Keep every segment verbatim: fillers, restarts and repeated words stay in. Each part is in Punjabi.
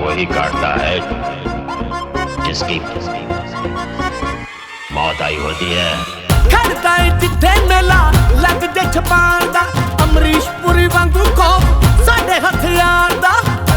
वही काटता है जिसकी मौत आई होती है। खड़दा है जिथे मेला लग जे छपान दा, अमरीश पुरी वांगू खौफ साडे हथियार दा।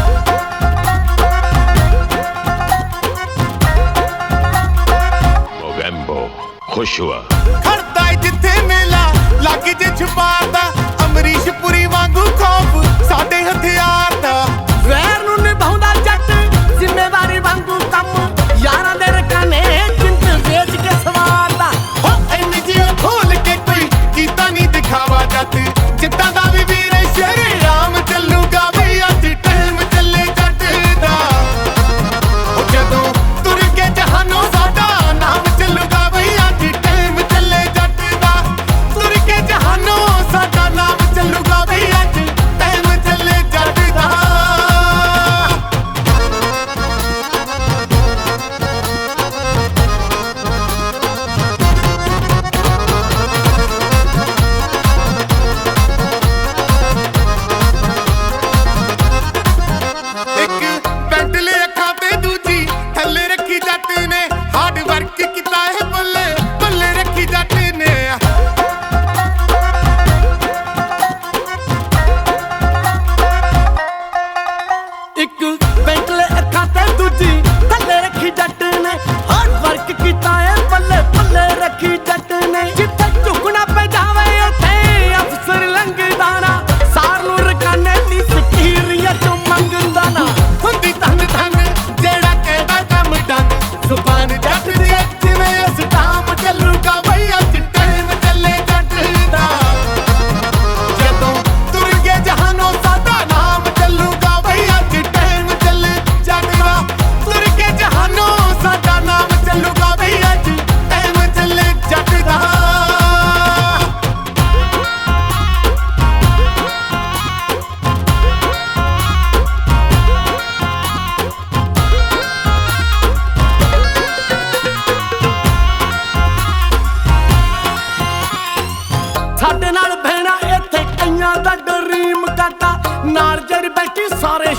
मोगेम्बो खुश हुआ। खड़दा है जिथे मेला लग जे छपान दा, अमरीश पुरी वांगू खौफ साडे हथियार दा। वैर नूं निभाउंदा जट जिम्मेवारी वांगू कम, यारां दे रखाने जिंद वेच के सवारदा। हो इन्नी जियो खोल के कोई कीता नहीं दिखावा जट, जिद्दां दा भी वीर शेरे राम चलूगा बई अज टाइम चले जट दा। ओ जदों तुर के जहानों साडा नाम चलूगा बई अज टाइम चले जट दा। तुर के जहानों साडा नाम चलूगा बई अज टाइम चले जट दा। ਇੱਕ ਪੈਂਟਲੇ ਅੱਖਾਂ ਤੇ ਦੂਜੀ ਥੱਲੇ ਰੱਖੀ ਜੱਟ ਨੇ, ਹਾਰਡ ਵਰਕ ਕੀਤਾ ਹੈ ਬੱਲੇ ਬੱਲੇ ਰੱਖੀ ਜੱਟ ਨੇ। ਇੱਕ ਬੈਂਟਲੇ ਅੱਖਾਂ ਤੇ ਦੂਜੀ ਥੱਲੇ ਰੱਖੀ ਜੱਟ ਨੇ, ਹਾਰਡ ਵਰਕ ਕੀਤਾ ਏ ਬੱਲੇ ਬੱਲੇ ਰੱਖੀ ਜੱਟ ਨੇ। ਜਿੱਥੇ ਝੁਕਣਾ ਪੈ ਜਾਵੇ ਉੱਥੇ ਅਫਸਰ ਲੰਘਦਾ ਨਾ, ਸਾਰ ਨੂੰ ਰਕਾਨੇ ਦੀ ਸਕੀਰੀਆਂ ਚੋਂ ਮੰਗਦਾ ਨਾ। ਹੁੰਦੀ ਧੰਨ ਧੰਨ ਜਿਹੜਾ ਕਹਿੰਦਾ ਕੰਮ ਡੰਨ, ਜ਼ੁਬਾਨ ਜੱਟ ਦੀ ਜਿਵੇਂ ਸਟਾਮ ਚੱਲੂਗਾ ਬਈ ਅੱਜ ਟਾਈਮ ਚੱਲੇ ਜੱਟ ਦਾ। ਜਦੋਂ ਤੁਰ ਕੇ ਜਹਾਨੋਂ ਸਾਡਾ ਨਾਮ ਚੱਲੂਗਾ ਬਈ ਅੱਜ ਟਾਈਮ ਚੱਲੇ ਜੱਟ ਦਾ। ਤੁਰ ਕੇ ਜਹਾਨੋਂ ਸਾਡਾ ਨਾਮ ਚੱਲੂਗਾ ਬਈ ਅੱਜ ਟਾਈਮ ਚੱਲੇ ਜੱਟ ਦਾ। ਸਾਡੇ ਨਾਲ ਬਹਿਣਾ ਇੱਥੇ ਕਈਆਂ ਦਾ ਡਰੀਮ ਕਾਟਾ, ਨਾਲ ਜਿਹੜੀ ਬੈਠੀ ਸਾਰੇ